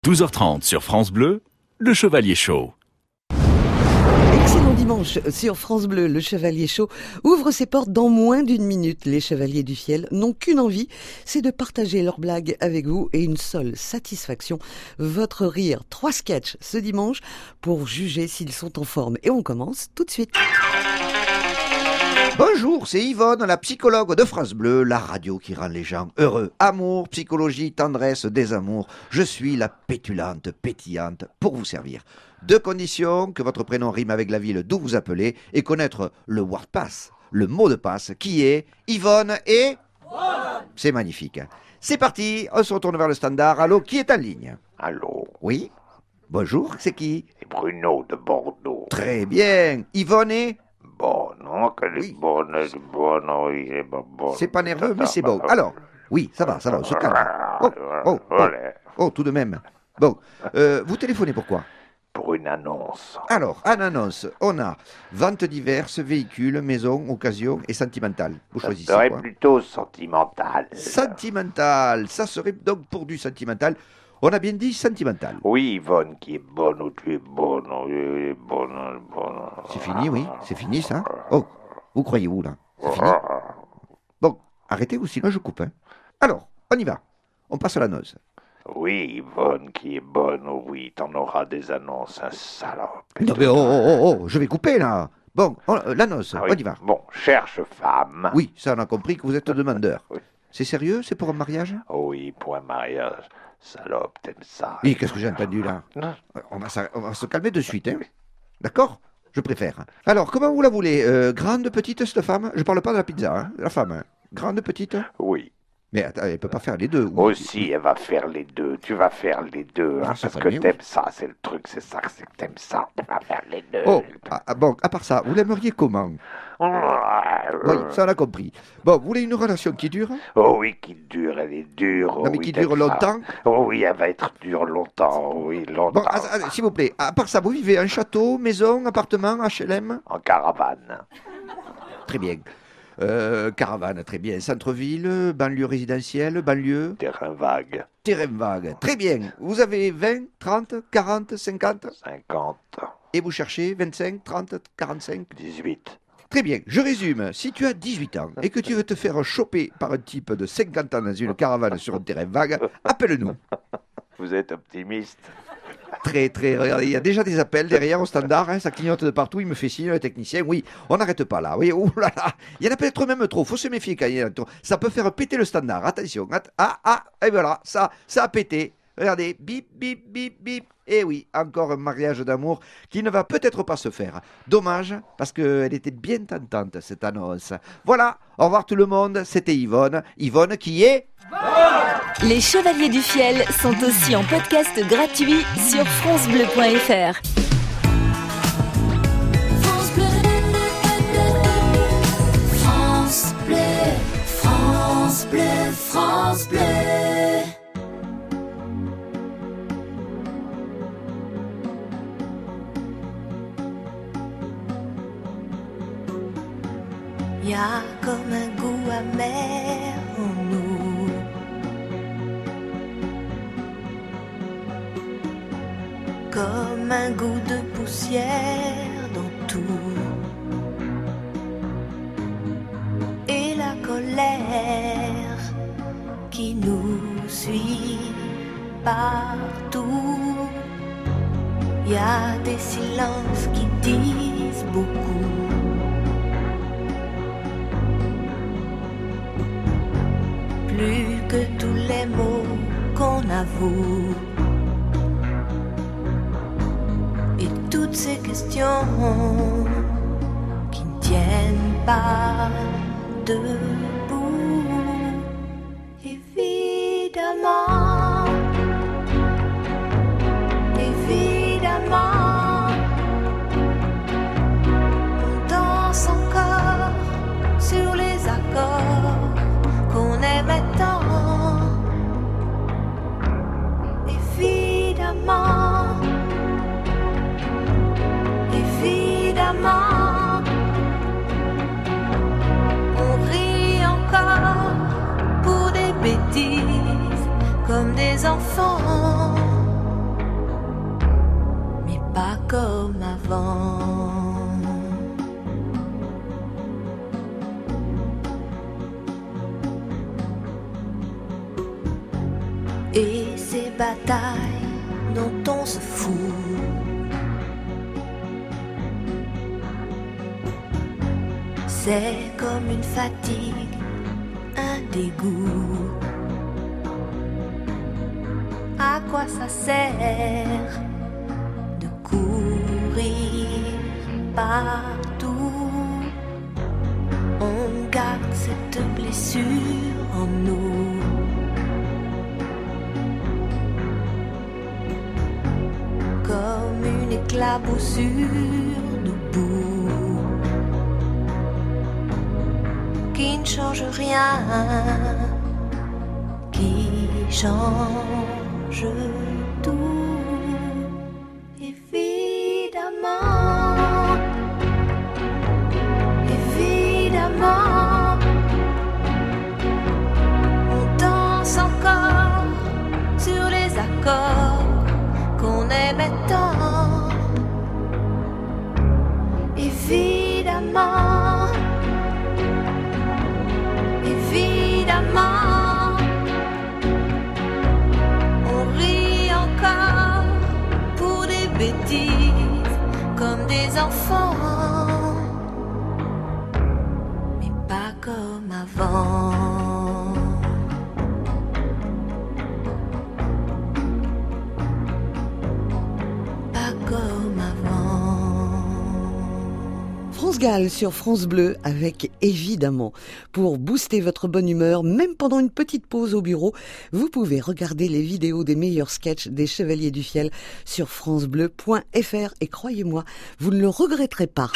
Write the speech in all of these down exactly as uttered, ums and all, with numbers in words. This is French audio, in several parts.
douze heures trente sur France Bleu, le Chevalier Chaud. Excellent dimanche sur France Bleu, le Chevalier Chaud ouvre ses portes dans moins d'une minute. Les Chevaliers du Fiel n'ont qu'une envie, c'est de partager leurs blagues avec vous et une seule satisfaction, votre rire. Trois sketchs ce dimanche pour juger s'ils sont en forme. Et on commence tout de suite. Bonjour, c'est Yvonne, la psychologue de France Bleu, la radio qui rend les gens heureux. Amour, psychologie, tendresse, désamour. Je suis la pétulante, pétillante pour vous servir. Deux conditions, que votre prénom rime avec la ville d'où vous appelez et connaître le word pass, le mot de passe qui est Yvonne et... C'est magnifique. C'est parti, on se retourne vers le standard. Allô, qui est en ligne? Allô, Oui? Bonjour, c'est qui? c'est Bruno de Bordeaux. Très bien. Yvonne est... Bon, non, qu'elle est Oui. bonne, elle est bonne, oui, elle est pas bonne. C'est pas nerveux, mais c'est bon. bon. Alors, oui, ça va, ça va, on se calme. Oh, oh, oh, oh, tout de même. Bon, euh, vous téléphonez pourquoi? Pour une annonce. Alors, en annonce, on a vente diverses, véhicules, maisons, occasions et sentimentales. Vous Ça choisissez serait quoi? plutôt sentimental. Sentimental, ça serait donc pour du sentimental. On a bien dit sentimental. Oui, Yvonne, qui est bonne, ou tu es bonne, oui, elle est bonne, elle est bonne. C'est fini, oui, c'est fini ça. Oh, vous croyez où là? C'est fini? Bon, arrêtez ou sinon je coupe. Hein. Alors, on y va. On passe à l'annonce. Oui, Yvonne, qui est bonne, oh oui, t'en auras des annonces, un salope. Non mais oh, oh, oh, oh, je vais couper là. Bon, on- euh, l'annonce, Ah oui. on y va. Bon, cherche femme. Oui, ça on a compris que vous êtes demandeur. Oui. C'est sérieux? C'est pour un mariage? Oh oui, pour un mariage. Salope, t'aimes ça? Oui, qu'est-ce que j'ai entendu là? Non. On va, s'a- on va se calmer de suite, hein? D'accord? Je préfère. Alors, comment vous la voulez? Euh, grande, petite, cette femme? Je parle pas de la pizza, hein? De la femme. Hein. Grande, petite? Oui. Mais attends, elle peut pas faire les deux. ou- Aussi, elle va faire les deux. Tu vas faire les deux. Ah, Hein, ça parce va que bien, t'aimes ça, c'est le truc, c'est ça, c'est que t'aimes ça. Tu vas faire les deux. Oh, ah, ah, bon, à part ça, vous l'aimeriez comment? Oui, ça on a compris. Bon, vous voulez une relation qui dure? Oh oui, qui dure, elle est dure. Oh Non, mais oui, qui t'aimes dure ça. longtemps? Oh oui, elle va être dure longtemps. Oui, longtemps. Bon, ah, ah, s'il vous plaît, à part ça, vous vivez en château, maison, appartement, H L M? En caravane. Très bien. Euh, caravane, très bien. Centre-ville, banlieue résidentielle, banlieue, Terrain vague. terrain vague. Très bien. Vous avez vingt, trente, quarante, cinquante cinquante. et vous cherchez vingt-cinq, trente, quarante-cinq. dix-huit. Très bien. Je résume. Si tu as dix-huit ans et que tu veux te faire choper par un type de cinquante ans dans une caravane sur un terrain vague, appelle-nous. Vous êtes optimiste? Très, très. Regardez, il y a déjà des appels derrière au standard. Hein, ça clignote de partout. Il me fait signe, le technicien. Oui, on n'arrête pas là. Oui, ouh là là. Il y en a peut-être même trop. Faut se méfier quand il y en a trop. Ça peut faire péter le standard. Attention. Att- Ah, ah, et voilà. Ça, ça a pété. Regardez. Bip, bip, bip, bip. Et oui, encore un mariage d'amour qui ne va peut-être pas se faire. Dommage, parce qu'elle était bien tentante, cette annonce. Voilà. Au revoir tout le monde. C'était Yvonne. Yvonne qui est... Les Chevaliers du Fiel sont aussi en podcast gratuit sur francebleu point fr. France Bleu, France Bleu, France Bleu, France Bleu. Y a comme un goût amer en nous, comme un goût de poussière dans tout, et la colère qui nous suit partout. Y a des silences qui disent beaucoup. Plus que tous les mots qu'on avoue. Et toutes ces questions qui ne tiennent pas debout. Évidemment, évidemment, on danse encore sur les accords qu'on aimait tant. Évidemment, évidemment, on rit encore pour des bêtises comme des enfants. comme avant. Et ces batailles dont on se fout, c'est comme une fatigue, un dégoût. À quoi ça sert de courir partout? On garde cette blessure en nous. Comme une éclaboussure de boue qui ne change rien, qui change tout. Évidemment, évidemment, on danse encore sur les accords qu'on aimait tant. Évidemment, évidemment, on rit encore pour des bêtises comme des enfants, mais pas comme avant. Pas comme avant. France Gall sur France Bleu avec Évidemment. Pour booster votre bonne humeur, même pendant une petite pause au bureau, vous pouvez regarder les vidéos des meilleurs sketchs des Chevaliers du Fiel sur francebleu point fr et croyez-moi, vous ne le regretterez pas.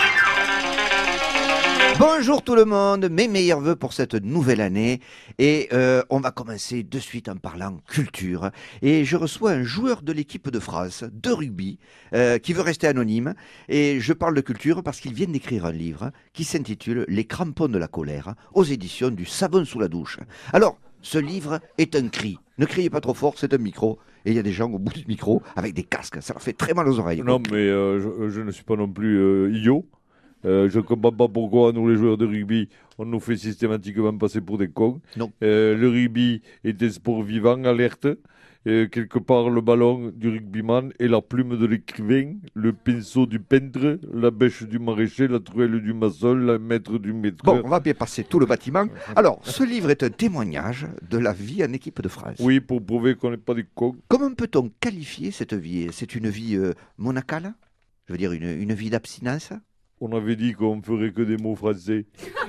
Bonjour tout le monde, mes meilleurs vœux pour cette nouvelle année et euh, on va commencer de suite en parlant culture et je reçois un joueur de l'équipe de France de rugby euh, qui veut rester anonyme et je parle de culture parce qu'il vient d'écrire un livre qui s'intitule Les crampons de la colère aux éditions du Savon sous la douche. Alors, ce livre est un cri. Ne criez pas trop fort, c'est un micro. Et il y a des gens au bout du micro avec des casques. Ça leur fait très mal aux oreilles. Non, mais euh, je, je ne suis pas non plus euh, idiot. Euh, je ne comprends pas pourquoi nous, les joueurs de rugby, on nous fait systématiquement passer pour des cons. Non. Euh, le rugby est un sport vivant, alerte. Euh, quelque part, le ballon du rugbyman est la plume de l'écrivain, le pinceau du peintre, la bêche du maraîcher, la truelle du maçon, la maître du maître. Bon, on va bien passer tout le bâtiment. Alors, ce livre est un témoignage de la vie en équipe de France. Oui, pour prouver qu'on n'est pas des cons. Comment peut-on qualifier cette vie? C'est une vie euh, monacale? Je veux dire, une, une vie d'abstinence? On avait dit qu'on ferait que des mots français.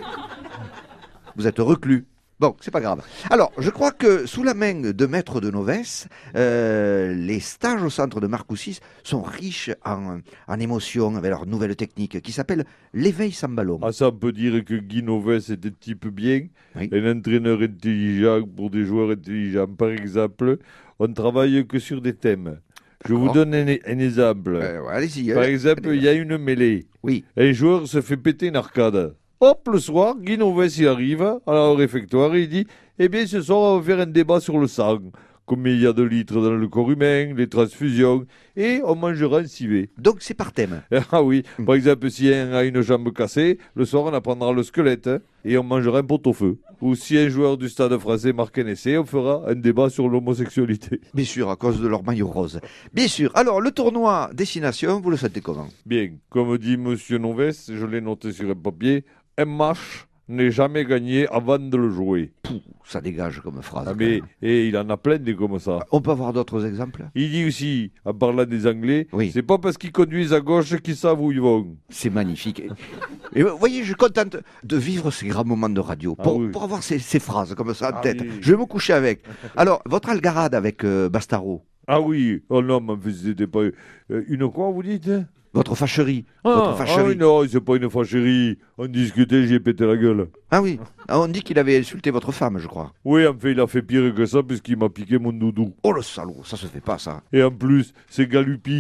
Vous êtes reclus. Bon, c'est pas grave. Alors, je crois que sous la main de Maître de Novès, euh, les stages au centre de Marcoussis sont riches en, en émotions avec leur nouvelle technique qui s'appelle l'éveil sans ballon. Ah, ça, on peut dire que Guy Novès était type bien, Oui. un entraîneur intelligent pour des joueurs intelligents. Par exemple, on ne travaille que sur des thèmes. Je vous donne un, un exemple. Euh, ouais, allez-y. Par euh, exemple, il y a une mêlée. Oui. Un joueur se fait péter une arcade. Hop, le soir, Guy Novès y arrive, alors au réfectoire, il dit « Eh bien, ce soir, on va faire un débat sur le sang. Combien il y a de litres dans le corps humain, les transfusions, et on mangera un civet. » Donc, c'est par thème. Ah oui, par exemple, si un a une jambe cassée, le soir, on apprendra le squelette, hein, et on mangera un pot-au-feu. Ou si un joueur du Stade français marque un essai, on fera un débat sur l'homosexualité. Bien sûr, à cause de leur maillot rose. Bien sûr. Alors, le tournoi Destination, vous le sentez comment? Bien, comme dit Monsieur Novès, je l'ai noté sur un papier, un match n'est jamais gagné avant de le jouer. Pouh, ça dégage comme phrase. Ah quand mais, même. et il en a plein des comme ça. On peut avoir d'autres exemples? Il dit aussi, en parlant des Anglais, Oui. c'est pas parce qu'ils conduisent à gauche qu'ils savent où ils vont. C'est magnifique. Et vous voyez, je suis content de vivre ces grands moments de radio pour, Ah oui. pour avoir ces, ces phrases comme ça en Ah tête. oui. Je vais me coucher avec. Alors, votre algarade avec euh, Bastaro, Ah oui, oh non, mais c'était pas... euh, une quoi, vous dites? votre fâcherie, Ah, votre ah fâcherie. oui, non, c'est pas une fâcherie. On discutait, j'ai pété la gueule. Ah oui, ah, on dit qu'il avait insulté votre femme, je crois. Oui, en fait, il a fait pire que ça puisqu'il m'a piqué mon doudou. Oh le salaud, ça se fait pas ça. Et en plus, c'est Galupi,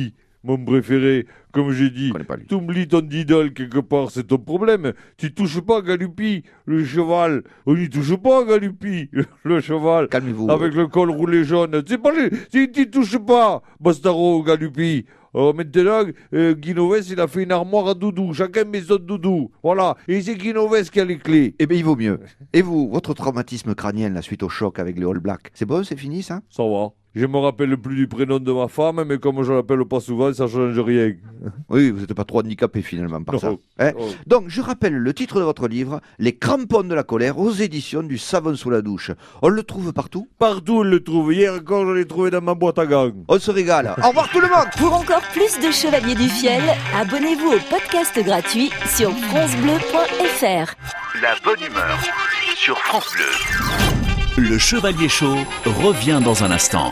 mon préféré. Comme j'ai dit, connais pas lui. t'oublies ton idole quelque part, c'est ton problème. Tu touches pas à Galupi, le cheval. On n'y touche pas à Galupi, le cheval. Calmez-vous. Avec le col roulé jaune. C'est pas les... Tu n'y touches pas, Bastaro, Galupi. Alors maintenant, euh, Guinoves, il a fait une armoire à doudou. Chacun met son doudou. Voilà. Et c'est Guinoves qui a les clés. Eh bien, il vaut mieux. Et vous, votre traumatisme crânien, la suite au choc avec les All Blacks, c'est bon, c'est fini, ça? Ça va. Je me rappelle plus du prénom de ma femme, mais comme je l'appelle pas souvent, ça change rien. Oui, vous n'êtes pas trop handicapé finalement par Non. ça. Hein Oh. Donc, je rappelle le titre de votre livre, Les crampons de la colère, aux éditions du Savon sous la douche. On le trouve partout. Partout, on le trouve. Hier encore, je l'ai trouvé dans ma boîte à gants. On se régale. Au revoir tout le monde. Pour encore plus de Chevaliers du Fiel, abonnez-vous au podcast gratuit sur francebleu point f r. La bonne humeur sur France Bleu. Le Chevalier Chaud revient dans un instant.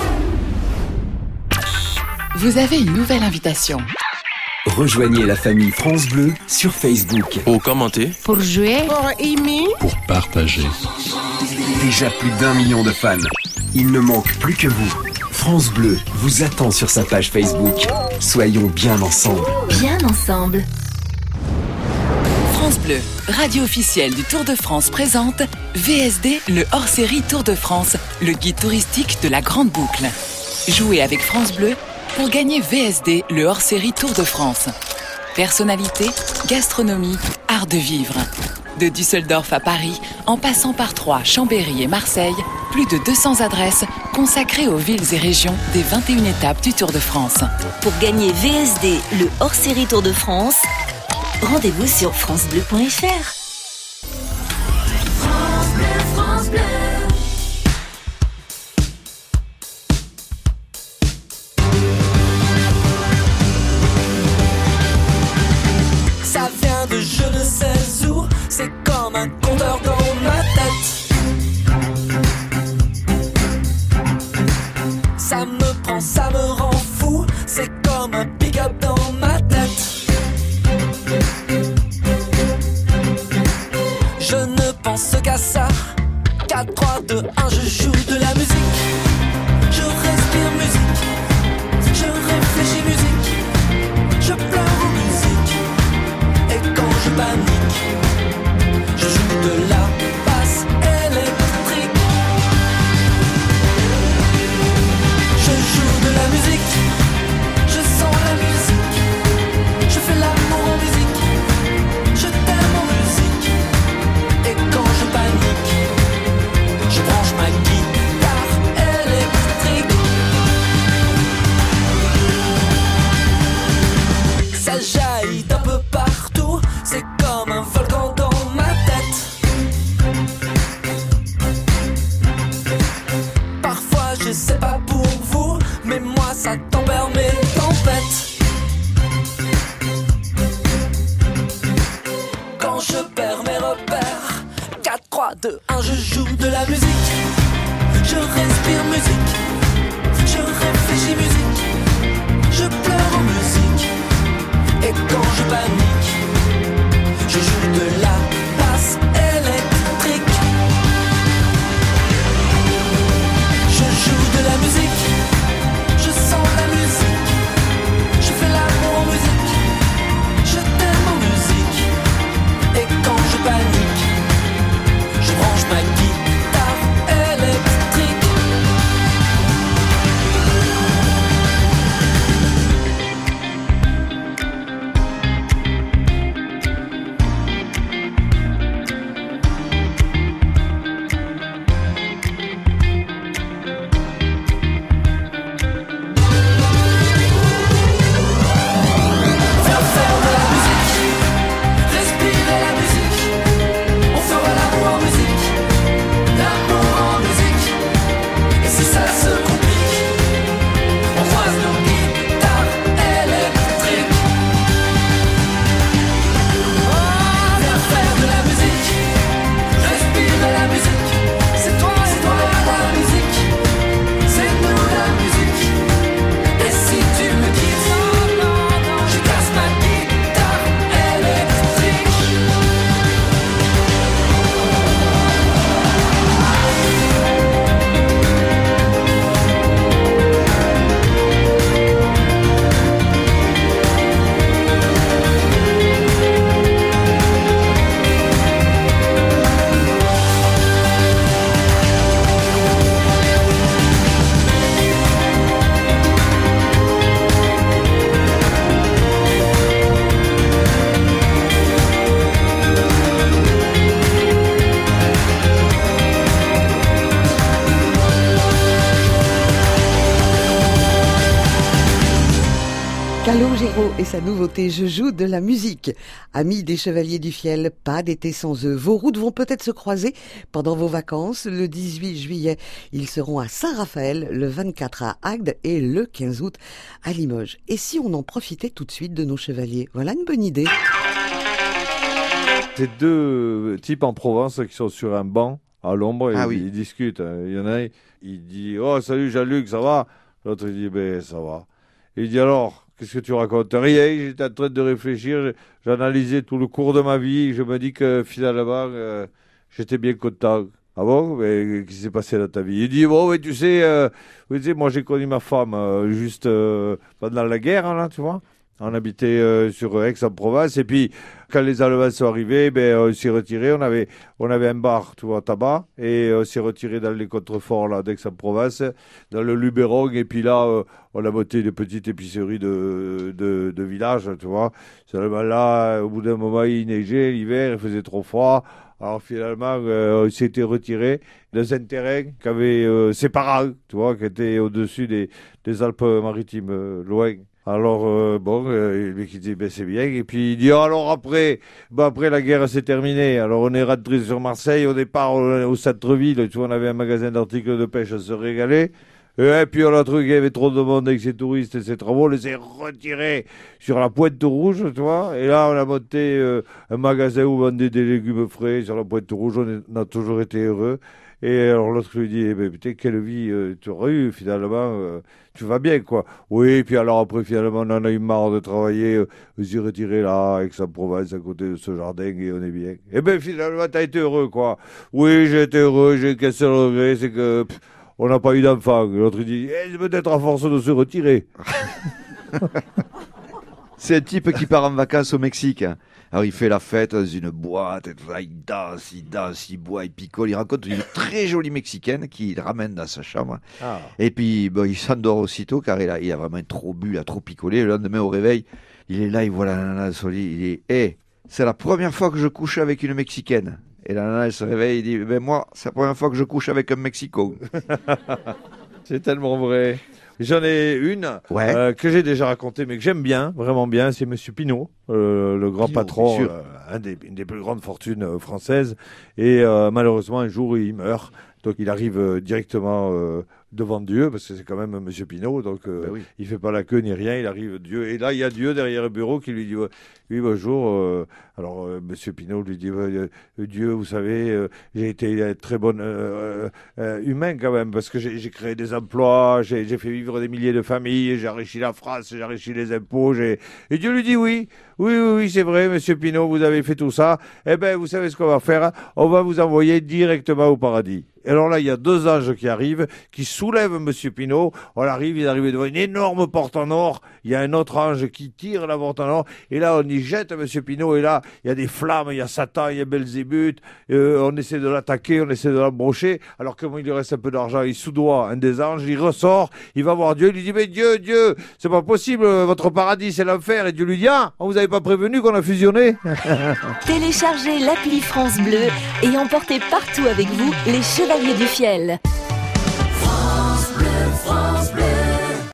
Vous avez une nouvelle invitation. Rejoignez la famille France Bleu sur Facebook. Pour commenter, Pour jouer, Pour aimer, pour partager. Déjà plus d'un million de fans. Il ne manque plus que vous. France Bleu vous attend sur sa page Facebook. Soyons bien ensemble. Bien ensemble. France Bleu, radio officielle du Tour de France, présente V S D, le hors-série Tour de France, le guide touristique de la Grande Boucle. Jouez avec France Bleu pour gagner V S D, le hors-série Tour de France. Personnalité, gastronomie, art de vivre. De Düsseldorf à Paris, en passant par Troyes, Chambéry et Marseille, plus de deux cents adresses consacrées aux villes et régions des vingt et une étapes du Tour de France. Pour gagner V S D, le hors-série Tour de France, rendez-vous sur francebleu point f r. France Bleu, France Bleu. Ça vient de je ne sais où, c'est comme un compteur dans ma tête. Ça me prend, ça me rend fou, c'est comme un pick-up dans ma tête. Je ne pense qu'à ça, quatre, trois, deux, un, je joue de la musique. Je respire musique, je réfléchis musique, je pleure en musique. Et quand je panique, je joue de la basse électrique. Je joue de la musique, je sens la musique, je fais l'amour en musique, je t'aime en musique. Et quand je panique, je branche ma guitare électrique. Ça jaillit d'un peu partout, c'est comme un volcan dans ma tête. Parfois je sais pas pour vous, mais moi ça tempère mes tempêtes. Quand je perds mes repères, quatre, trois, deux, un, je joue de la musique. Je respire musique, je réfléchis musique, je pleure en musique. Et quand je panique, je joue de la basse électrique. Je joue de la musique, je sens la musique, je fais l'amour en musique, je t'aime en musique. Et quand je panique, je branche ma guitare électrique. Calogero et sa nouveauté Je joue de la musique. Amis des Chevaliers du Fiel, pas d'été sans eux. Vos routes vont peut-être se croiser pendant vos vacances. Le dix-huit juillet, ils seront à Saint-Raphaël, le vingt-quatre à Agde et le quinze août à Limoges. Et si on en profitait tout de suite de nos chevaliers? Voilà une bonne idée. C'est deux types en Provence qui sont sur un banc à l'ombre et Ah ils, oui. ils discutent. Il y en a un, il dit « Oh, salut Jean-Luc, ça va ?» L'autre il dit « Ben, ça va. » Il dit « Alors, qu'est-ce que tu racontes ?»« Rien, j'étais en train de réfléchir, j'analysais tout le cours de ma vie, je me dis que finalement, euh, j'étais bien content. » « Ah bon? Mais qu'est-ce qui s'est passé dans ta vie? » Il dit « Bon, mais tu sais, euh, tu sais moi j'ai connu ma femme euh, juste euh, pendant la guerre, là, tu vois. On habitait euh, sur Aix-en-Provence et puis quand les Allemands sont arrivés, ben, on s'est retiré. On avait, on avait un bar, tu vois, tabac, et on s'est retiré dans les contreforts là d'Aix-en-Provence, dans le Luberon. Et puis là, euh, on a monté des petites épiceries de, de, de village, tu vois. Seulement là, au bout d'un moment, il neigeait, l'hiver, il faisait trop froid. Alors finalement, euh, on s'était retiré dans un terrain qu'avaient euh, ses parents, tu vois, qui était au-dessus des, des Alpes-Maritimes, euh, loin. Alors, euh, bon, euh, le mec il dit, ben c'est bien. Et puis il dit, oh, alors après, ben, après la guerre s'est terminée. Alors on est rentré sur Marseille, au départ au, au centre-ville, tu vois, on avait un magasin d'articles de pêche, on se régalait. Et puis on a trouvé qu'il y avait trop de monde avec ses touristes et ses travaux, on les a retirés sur la Pointe Rouge, tu vois. Et là on a monté euh, un magasin où on vendait des légumes frais sur la Pointe Rouge, on, est, on a toujours été heureux. Et alors l'autre lui dit, eh ben, putain, quelle vie euh, tu aurais eu finalement, euh, tu vas bien quoi. Oui, et puis alors après finalement on en a eu marre de travailler, euh, on s'est retiré là, avec sa Provence à côté de ce jardin et on est bien. Et ben finalement t'as été heureux quoi. Oui, j'ai été heureux, j'ai qu'un seul regret, c'est que pff, on n'a pas eu d'enfant. L'autre il dit, eh, c'est peut-être à force de se retirer. C'est un type qui part en vacances au Mexique. Alors il fait la fête dans une boîte, et tout ça, il danse, il danse, il boit, il picole, il rencontre une très jolie Mexicaine qu'il ramène dans sa chambre. Ah. Et puis bon, il s'endort aussitôt car il a, il a vraiment trop bu, il a trop picolé. Le lendemain au réveil, il est là, il voit la nana sur le lit, il dit hé, hey, c'est la première fois que je couche avec une Mexicaine. Et la nana elle se réveille, il dit ben moi, c'est la première fois que je couche avec un Mexico. C'est tellement vrai. J'en ai une ouais. euh, que j'ai déjà racontée, mais que j'aime bien, vraiment bien. C'est Monsieur Pinault, euh, le grand Pinault, patron, euh, un des, une des plus grandes fortunes euh, françaises. Et euh, malheureusement, un jour, il meurt. Donc, il arrive euh, directement euh, devant Dieu, parce que c'est quand même Monsieur Pinault. Donc, euh, ben oui. Il fait pas la queue ni rien. Il arrive Dieu. Et là, il y a Dieu derrière le bureau qui lui dit ouais, oui, bonjour. Euh, alors, euh, Monsieur Pinault lui dit euh, Dieu, vous savez, euh, j'ai été très bon euh, euh, humain quand même, parce que j'ai, j'ai créé des emplois, j'ai, j'ai fait vivre des milliers de familles, j'ai enrichi la France, j'ai enrichi les impôts. J'ai... Et Dieu lui dit oui, oui, oui, oui, c'est vrai, Monsieur Pinault, vous avez fait tout ça. Eh bien, vous savez ce qu'on va faire? On va vous envoyer directement au paradis. Et alors là, il y a deux anges qui arrivent, qui soulèvent Monsieur Pinault. On arrive, il arrive devant une énorme porte en or. Il y a un autre ange qui tire la porte en or. Et là, on y jette Monsieur Pinault. Et là, il y a des flammes, il y a Satan, il y a Belzébuth. Euh, on essaie de l'attaquer, on essaie de l'embrocher. Alors, comme il lui reste un peu d'argent, il soudoie un des anges, il ressort, il va voir Dieu. Il lui dit, mais Dieu, Dieu, c'est pas possible, votre paradis, c'est l'enfer. Et Dieu lui dit, ah, on vous avait pas prévenu qu'on a fusionné? Téléchargez l'appli France Bleu et emportez partout avec vous les Chevaliers du Fiel.